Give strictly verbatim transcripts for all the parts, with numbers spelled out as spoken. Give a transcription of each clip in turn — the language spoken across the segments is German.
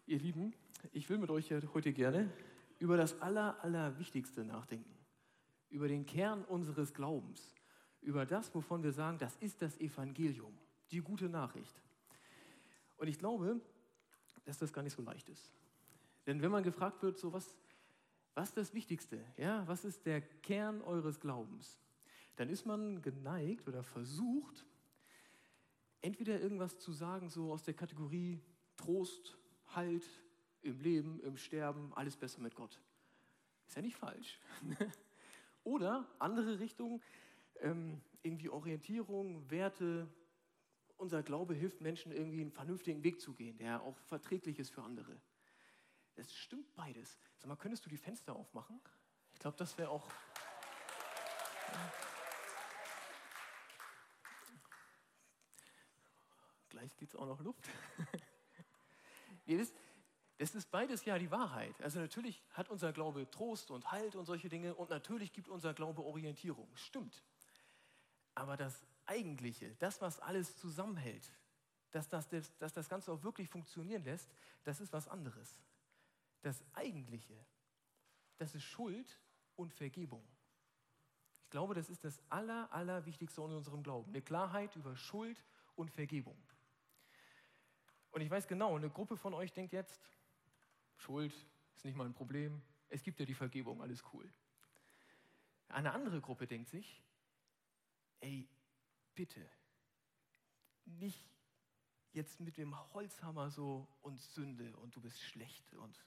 Ihr Lieben, ich will mit euch heute gerne über das Aller, Allerwichtigste nachdenken. Über den Kern unseres Glaubens. Über das, wovon wir sagen, das ist das Evangelium, die gute Nachricht. Und ich glaube, dass das gar nicht so leicht ist. Denn wenn man gefragt wird, so was, was ist das Wichtigste? Ja, was ist der Kern eures Glaubens? Dann ist man geneigt oder versucht, entweder irgendwas zu sagen, so aus der Kategorie Trost, Halt im Leben, im Sterben, alles besser mit Gott. Ist ja nicht falsch. Oder andere Richtung, ähm, irgendwie Orientierung, Werte. Unser Glaube hilft Menschen, irgendwie einen vernünftigen Weg zu gehen, der auch verträglich ist für andere. Es stimmt beides. Sag mal, könntest du die Fenster aufmachen? Ich glaube, das wäre auch... Ja. Gleich gibt es auch noch Luft. Ihr wisst, das ist beides ja die Wahrheit. Also natürlich hat unser Glaube Trost und Halt und solche Dinge und natürlich gibt unser Glaube Orientierung. Stimmt. Aber das Eigentliche, das, was alles zusammenhält, dass das, dass das Ganze auch wirklich funktionieren lässt, das ist was anderes. Das Eigentliche, das ist Schuld und Vergebung. Ich glaube, das ist das Aller, Allerwichtigste in unserem Glauben. Eine Klarheit über Schuld und Vergebung. Und ich weiß genau, eine Gruppe von euch denkt jetzt, Schuld ist nicht mal ein Problem, es gibt ja die Vergebung, alles cool. Eine andere Gruppe denkt sich, ey, bitte, nicht jetzt mit dem Holzhammer so und Sünde und du bist schlecht. Und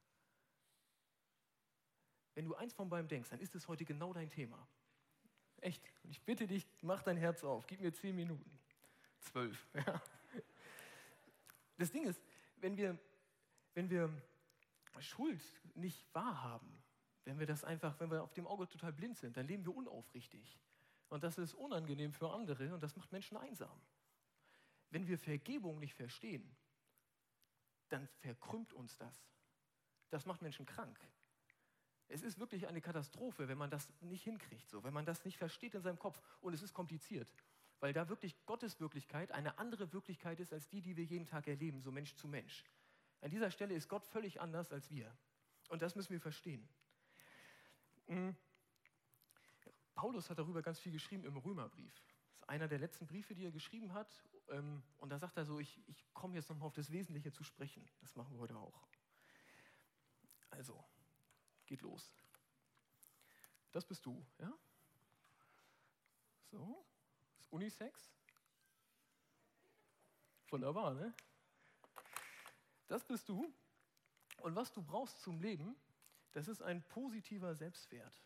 wenn du eins von beiden denkst, dann ist es heute genau dein Thema. Echt. Und ich bitte dich, mach dein Herz auf, gib mir zehn Minuten. Zwölf, ja. Das Ding ist, wenn wir, wenn wir Schuld nicht wahrhaben, wenn wir das einfach, wenn wir auf dem Auge total blind sind, dann leben wir unaufrichtig. Und das ist unangenehm für andere und das macht Menschen einsam. Wenn wir Vergebung nicht verstehen, dann verkrümmt uns das. Das macht Menschen krank. Es ist wirklich eine Katastrophe, wenn man das nicht hinkriegt, so, wenn man das nicht versteht in seinem Kopf. Und es ist kompliziert, weil da wirklich Gottes Wirklichkeit eine andere Wirklichkeit ist, als die, die wir jeden Tag erleben, so Mensch zu Mensch. An dieser Stelle ist Gott völlig anders als wir. Und das müssen wir verstehen. Mhm. Paulus hat darüber ganz viel geschrieben im Römerbrief. Das ist einer der letzten Briefe, die er geschrieben hat. Und da sagt er so, ich, ich komme jetzt nochmal auf das Wesentliche zu sprechen. Das machen wir heute auch. Also, geht los. Das bist du, ja? So, das ist Unisex. Wunderbar, ne? Das bist du. Und was du brauchst zum Leben, das ist ein positiver Selbstwert.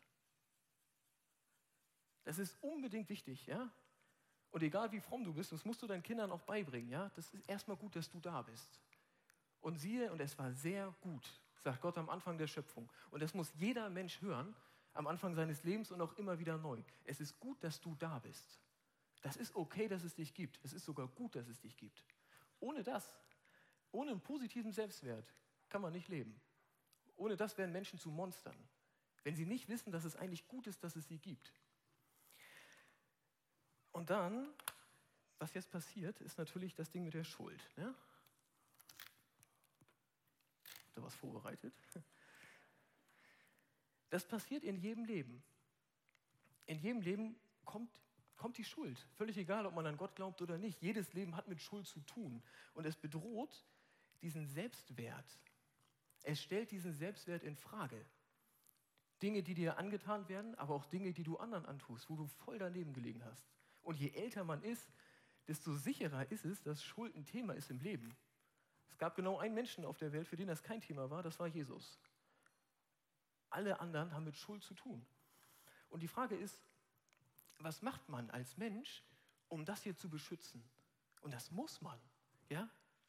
Das ist unbedingt wichtig, ja? Und egal wie fromm du bist, das musst du deinen Kindern auch beibringen, ja? Das ist erstmal gut, dass du da bist. Und siehe, und es war sehr gut, sagt Gott am Anfang der Schöpfung. Und das muss jeder Mensch hören, am Anfang seines Lebens und auch immer wieder neu. Es ist gut, dass du da bist. Das ist okay, dass es dich gibt. Es ist sogar gut, dass es dich gibt. Ohne das, ohne einen positiven Selbstwert, kann man nicht leben. Ohne das werden Menschen zu Monstern. Wenn sie nicht wissen, dass es eigentlich gut ist, dass es sie gibt. Und dann, was jetzt passiert, ist natürlich das Ding mit der Schuld. Ne? Habt ihr was vorbereitet? Das passiert in jedem Leben. In jedem Leben kommt, kommt die Schuld. Völlig egal, ob man an Gott glaubt oder nicht. Jedes Leben hat mit Schuld zu tun. Und es bedroht diesen Selbstwert. Es stellt diesen Selbstwert in Frage. Dinge, die dir angetan werden, aber auch Dinge, die du anderen antust, wo du voll daneben gelegen hast. Und je älter man ist, desto sicherer ist es, dass Schuld ein Thema ist im Leben. Es gab genau einen Menschen auf der Welt, für den das kein Thema war, das war Jesus. Alle anderen haben mit Schuld zu tun. Und die Frage ist, was macht man als Mensch, um das hier zu beschützen? Und das muss man, ja?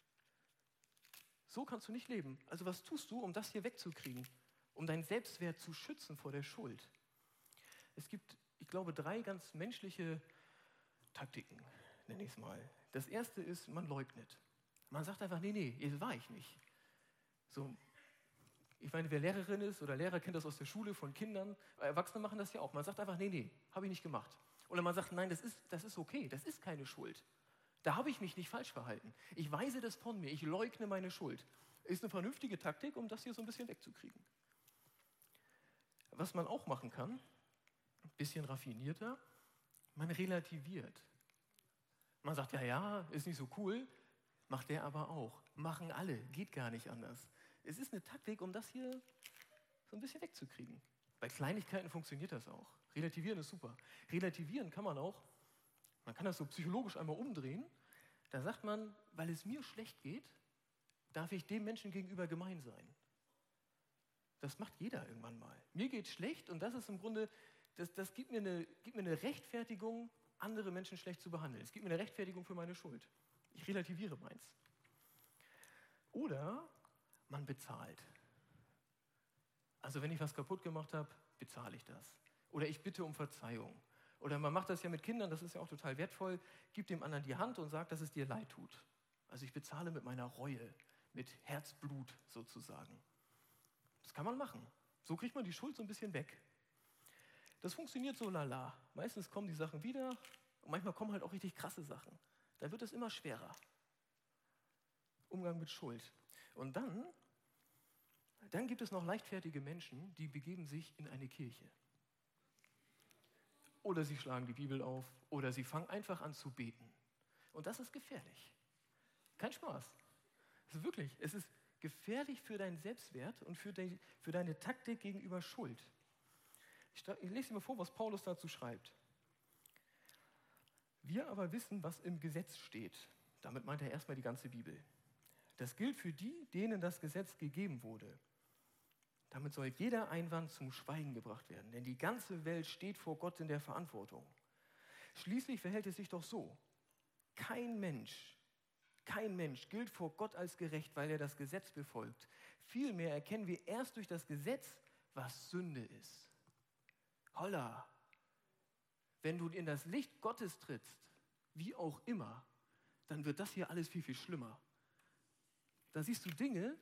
So kannst du nicht leben. Also was tust du, um das hier wegzukriegen? Um deinen Selbstwert zu schützen vor der Schuld? Es gibt, ich glaube, drei ganz menschliche Taktiken, nenne ich es mal. Das erste ist, man leugnet. Man sagt einfach, nee, nee, das war ich nicht. So, ich meine, wer Lehrerin ist oder Lehrer kennt das aus der Schule von Kindern, Erwachsene machen das ja auch. Man sagt einfach, nee, nee, habe ich nicht gemacht. Oder man sagt, nein, das ist, das ist okay, das ist keine Schuld. Da habe ich mich nicht falsch verhalten. Ich weise das von mir, ich leugne meine Schuld. Ist eine vernünftige Taktik, um das hier so ein bisschen wegzukriegen. Was man auch machen kann, ein bisschen raffinierter, man relativiert. Man sagt, ja, ja, ist nicht so cool, macht der aber auch. Machen alle, geht gar nicht anders. Es ist eine Taktik, um das hier so ein bisschen wegzukriegen. Bei Kleinigkeiten funktioniert das auch. Relativieren ist super. Relativieren kann man auch, man kann das so psychologisch einmal umdrehen. Da sagt man, weil es mir schlecht geht, darf ich dem Menschen gegenüber gemein sein. Das macht jeder irgendwann mal. Mir geht schlecht und das ist im Grunde, das, das gibt, mir eine, gibt mir eine Rechtfertigung, andere Menschen schlecht zu behandeln. Es gibt mir eine Rechtfertigung für meine Schuld. Ich relativiere meins. Oder man bezahlt. Also wenn ich was kaputt gemacht habe, bezahle ich das. Oder ich bitte um Verzeihung. Oder man macht das ja mit Kindern, das ist ja auch total wertvoll, gibt dem anderen die Hand und sagt, dass es dir leid tut. Also ich bezahle mit meiner Reue, mit Herzblut sozusagen. Das kann man machen. So kriegt man die Schuld so ein bisschen weg. Das funktioniert so lala. Meistens kommen die Sachen wieder und manchmal kommen halt auch richtig krasse Sachen. Da wird es immer schwerer. Umgang mit Schuld. Und dann, dann gibt es noch leichtfertige Menschen, die begeben sich in eine Kirche. Oder sie schlagen die Bibel auf oder sie fangen einfach an zu beten. Und das ist gefährlich. Kein Spaß. Es ist wirklich, es ist gefährlich für deinen Selbstwert und für, de, für deine Taktik gegenüber Schuld. Ich, ich lese dir mal vor, was Paulus dazu schreibt. Wir aber wissen, was im Gesetz steht. Damit meint er erstmal die ganze Bibel. Das gilt für die, denen das Gesetz gegeben wurde. Damit soll jeder Einwand zum Schweigen gebracht werden, denn die ganze Welt steht vor Gott in der Verantwortung. Schließlich verhält es sich doch so. Kein Mensch, kein Mensch gilt vor Gott als gerecht, weil er das Gesetz befolgt. Vielmehr erkennen wir erst durch das Gesetz, was Sünde ist. Holla! Wenn du in das Licht Gottes trittst, wie auch immer, dann wird das hier alles viel, viel schlimmer. Da siehst du Dinge,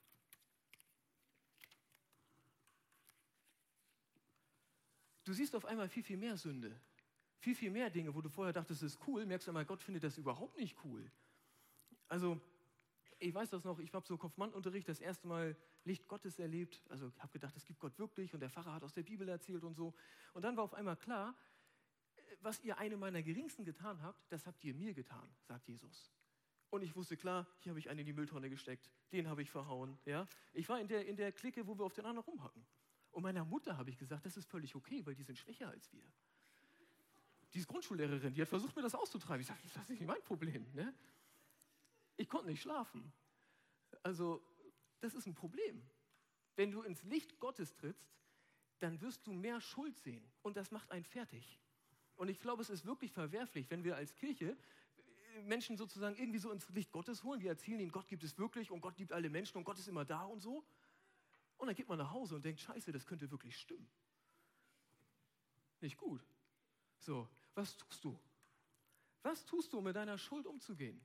du siehst auf einmal viel, viel mehr Sünde. Viel, viel mehr Dinge, wo du vorher dachtest, das ist cool, merkst du einmal, Gott findet das überhaupt nicht cool. Also, ich weiß das noch, ich habe so Konfirmandenunterricht das erste Mal Licht Gottes erlebt. Also, ich habe gedacht, es gibt Gott wirklich und der Pfarrer hat aus der Bibel erzählt und so. Und dann war auf einmal klar, was ihr einem meiner Geringsten getan habt, das habt ihr mir getan, sagt Jesus. Und ich wusste klar, hier habe ich einen in die Mülltonne gesteckt, den habe ich verhauen. Ja? Ich war in der, in der Clique, wo wir auf den anderen rumhacken. Und meiner Mutter habe ich gesagt, das ist völlig okay, weil die sind schwächer als wir. Die ist Grundschullehrerin, die hat versucht, mir das auszutreiben. Ich sage, das ist nicht mein Problem. Ne? Ich konnte nicht schlafen. Also, das ist ein Problem. Wenn du ins Licht Gottes trittst, dann wirst du mehr Schuld sehen. Und das macht einen fertig. Und ich glaube, es ist wirklich verwerflich, wenn wir als Kirche Menschen sozusagen irgendwie so ins Licht Gottes holen. Wir erzählen ihnen, Gott gibt es wirklich und Gott liebt alle Menschen und Gott ist immer da und so. Und dann geht man nach Hause und denkt, scheiße, das könnte wirklich stimmen. Nicht gut. So, was tust du? Was tust du, um mit deiner Schuld umzugehen?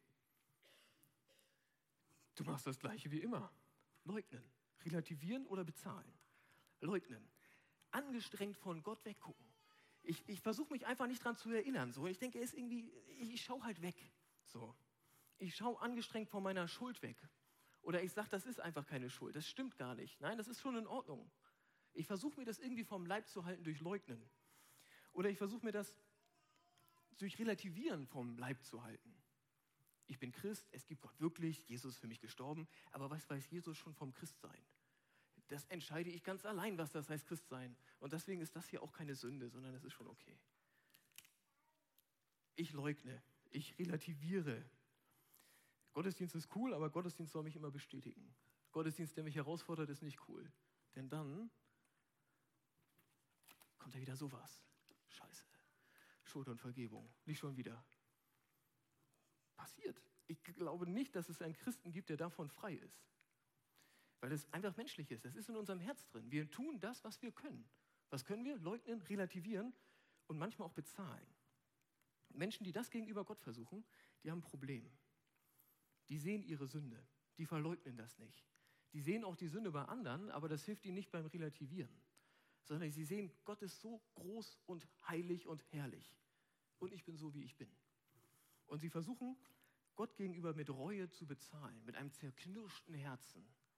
Du machst das Gleiche wie immer. Leugnen, relativieren oder bezahlen. Leugnen. Angestrengt von Gott weggucken. Ich, ich versuche mich einfach nicht dran zu erinnern. So. Ich denke, er ist irgendwie, ich, ich schaue halt weg. So. Ich schaue angestrengt von meiner Schuld weg. Oder ich sage, das ist einfach keine Schuld. Das stimmt gar nicht. Nein, das ist schon in Ordnung. Ich versuche mir das irgendwie vom Leib zu halten durch Leugnen. Oder ich versuche mir das durch Relativieren vom Leib zu halten. Ich bin Christ, es gibt Gott wirklich, Jesus ist für mich gestorben, aber was weiß Jesus schon vom Christsein? Das entscheide ich ganz allein, was das heißt, Christsein. Und deswegen ist das hier auch keine Sünde, sondern es ist schon okay. Ich leugne, ich relativiere. Gottesdienst ist cool, aber Gottesdienst soll mich immer bestätigen. Gottesdienst, der mich herausfordert, ist nicht cool. Denn dann kommt ja wieder sowas. Scheiße. Schuld und Vergebung. Nicht schon wieder. Passiert. Ich glaube nicht, dass es einen Christen gibt, der davon frei ist. Weil es einfach menschlich ist. Das ist in unserem Herz drin. Wir tun das, was wir können. Was können wir? Leugnen, relativieren und manchmal auch bezahlen. Menschen, die das gegenüber Gott versuchen, die haben ein Problem. Die sehen ihre Sünde. Die verleugnen das nicht. Die sehen auch die Sünde bei anderen, aber das hilft ihnen nicht beim Relativieren. Sondern sie sehen, Gott ist so groß und heilig und herrlich. Und ich bin so, wie ich bin. Und sie versuchen, Gott gegenüber mit Reue zu bezahlen, mit einem zerknirschten Herzen.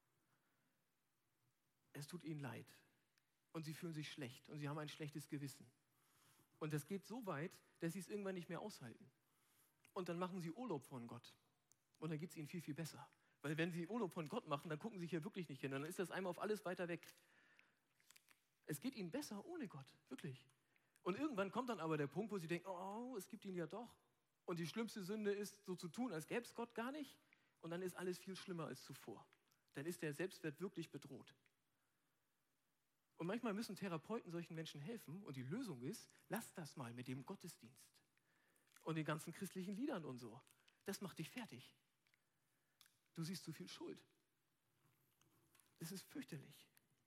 es tut ihnen leid. Und sie fühlen sich schlecht und sie haben ein schlechtes Gewissen. Und das geht so weit, dass sie es irgendwann nicht mehr aushalten. Und dann machen sie Urlaub von Gott. Und dann geht es ihnen viel, viel besser. Weil wenn sie Urlaub von Gott machen, dann gucken sie hier wirklich nicht hin. Dann ist das einmal auf alles weiter weg. Es geht ihnen besser ohne Gott, wirklich. Und irgendwann kommt dann aber der Punkt, wo sie denken, oh, es gibt ihn ja doch. Und die schlimmste Sünde ist, so zu tun, als gäbe es Gott gar nicht. Und dann ist alles viel schlimmer als zuvor. Dann ist der Selbstwert wirklich bedroht. Und manchmal müssen Therapeuten solchen Menschen helfen. Und die Lösung ist, lass das mal mit dem Gottesdienst und den ganzen christlichen Liedern und so. Das macht dich fertig. Du siehst zu viel Schuld. Das ist fürchterlich.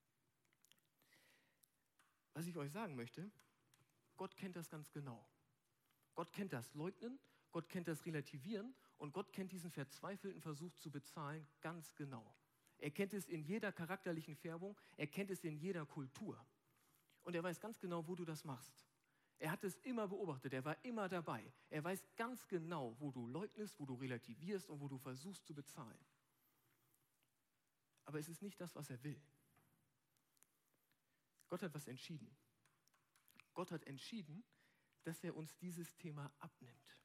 Was ich euch sagen möchte, Gott kennt das ganz genau. Gott kennt das Leugnen, Gott kennt das Relativieren und Gott kennt diesen verzweifelten Versuch zu bezahlen ganz genau. Er kennt es in jeder charakterlichen Färbung, er kennt es in jeder Kultur. Und er weiß ganz genau, wo du das machst. Er hat es immer beobachtet, er war immer dabei. Er weiß ganz genau, wo du leugnest, wo du relativierst und wo du versuchst zu bezahlen. Aber es ist nicht das, was er will. Gott hat was entschieden. Gott hat entschieden, dass er uns dieses Thema abnimmt.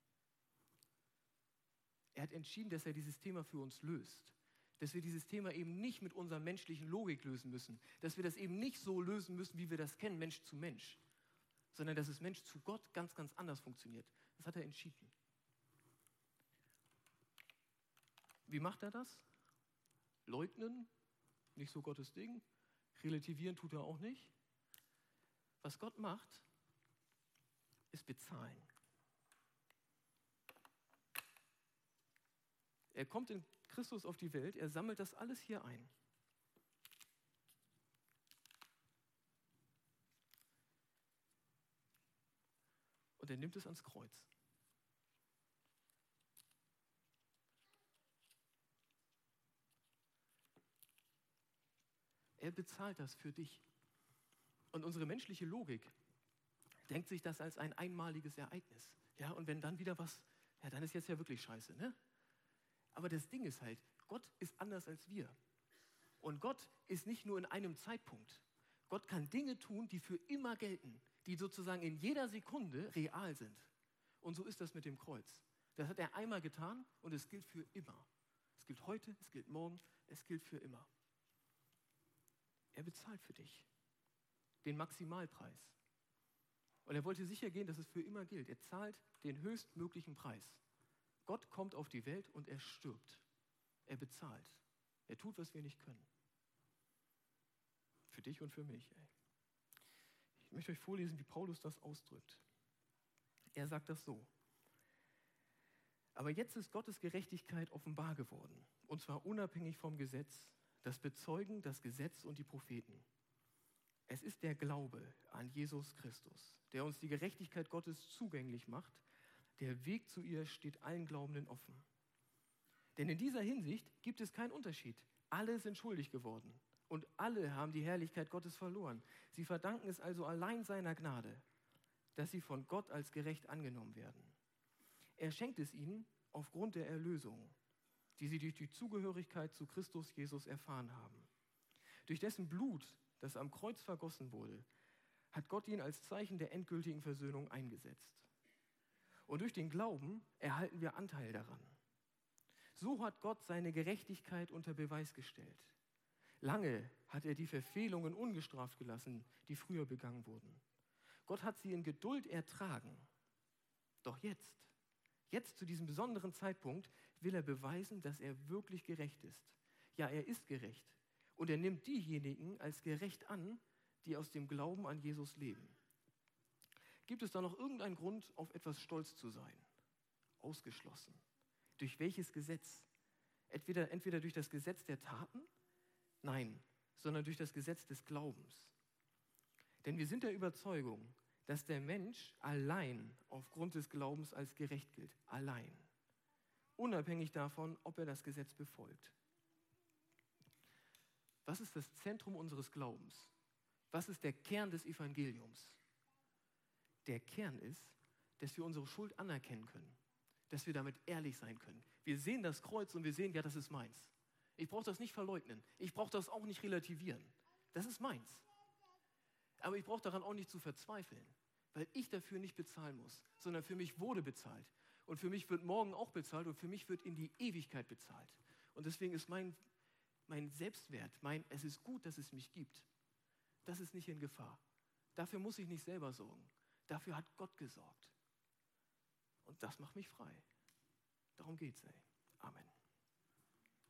Er hat entschieden, dass er dieses Thema für uns löst. Dass wir dieses Thema eben nicht mit unserer menschlichen Logik lösen müssen. Dass wir das eben nicht so lösen müssen, wie wir das kennen, Mensch zu Mensch. Sondern dass es Mensch zu Gott ganz, ganz anders funktioniert. Das hat er entschieden. Wie macht er das? Leugnen, nicht so Gottes Ding. Relativieren tut er auch nicht. Was Gott macht, ist bezahlen. Er kommt in Christus auf die Welt, er sammelt das alles hier ein. Und er nimmt es ans Kreuz. Er bezahlt das für dich. Und unsere menschliche Logik denkt sich das als ein einmaliges Ereignis. Ja, und wenn dann wieder was, ja, dann ist jetzt ja wirklich scheiße, ne? Aber das Ding ist halt, Gott ist anders als wir. Und Gott ist nicht nur in einem Zeitpunkt. Gott kann Dinge tun, die für immer gelten, die sozusagen in jeder Sekunde real sind. Und so ist das mit dem Kreuz. Das hat er einmal getan und es gilt für immer. Es gilt heute, es gilt morgen, es gilt für immer. Er bezahlt für dich den Maximalpreis. Und er wollte sicher gehen, dass es für immer gilt. Er zahlt den höchstmöglichen Preis. Gott kommt auf die Welt und er stirbt. Er bezahlt. Er tut, was wir nicht können. Für dich und für mich. Ey. Ich möchte euch vorlesen, wie Paulus das ausdrückt. Er sagt das so. Aber jetzt ist Gottes Gerechtigkeit offenbar geworden. Und zwar unabhängig vom Gesetz. Das bezeugen das Gesetz und die Propheten. Es ist der Glaube an Jesus Christus, der uns die Gerechtigkeit Gottes zugänglich macht. Der Weg zu ihr steht allen Glaubenden offen. Denn in dieser Hinsicht gibt es keinen Unterschied. Alle sind schuldig geworden und alle haben die Herrlichkeit Gottes verloren. Sie verdanken es also allein seiner Gnade, dass sie von Gott als gerecht angenommen werden. Er schenkt es ihnen aufgrund der Erlösung, die sie durch die Zugehörigkeit zu Christus Jesus erfahren haben. Durch dessen Blut, das am Kreuz vergossen wurde, hat Gott ihn als Zeichen der endgültigen Versöhnung eingesetzt. Und durch den Glauben erhalten wir Anteil daran. So hat Gott seine Gerechtigkeit unter Beweis gestellt. Lange hat er die Verfehlungen ungestraft gelassen, die früher begangen wurden. Gott hat sie in Geduld ertragen. Doch jetzt, jetzt zu diesem besonderen Zeitpunkt, will er beweisen, dass er wirklich gerecht ist. Ja, er ist gerecht. Und er nimmt diejenigen als gerecht an, die aus dem Glauben an Jesus leben. Gibt es da noch irgendeinen Grund, auf etwas stolz zu sein? Ausgeschlossen. Durch welches Gesetz? Entweder, entweder durch das Gesetz der Taten? Nein, sondern durch das Gesetz des Glaubens. Denn wir sind der Überzeugung, dass der Mensch allein aufgrund des Glaubens als gerecht gilt. Allein. Unabhängig davon, ob er das Gesetz befolgt. Was ist das Zentrum unseres Glaubens? Was ist der Kern des Evangeliums? Der Kern ist, dass wir unsere Schuld anerkennen können, dass wir damit ehrlich sein können. Wir sehen das Kreuz und wir sehen, ja, das ist meins. Ich brauche das nicht verleugnen. Ich brauche das auch nicht relativieren. Das ist meins. Aber ich brauche daran auch nicht zu verzweifeln, weil ich dafür nicht bezahlen muss, sondern für mich wurde bezahlt. Und für mich wird morgen auch bezahlt und für mich wird in die Ewigkeit bezahlt. Und deswegen ist mein, mein Selbstwert, mein, es ist gut, dass es mich gibt, das ist nicht in Gefahr. Dafür muss ich nicht selber sorgen. Dafür hat Gott gesorgt. Und das macht mich frei. Darum geht's, ey. Amen.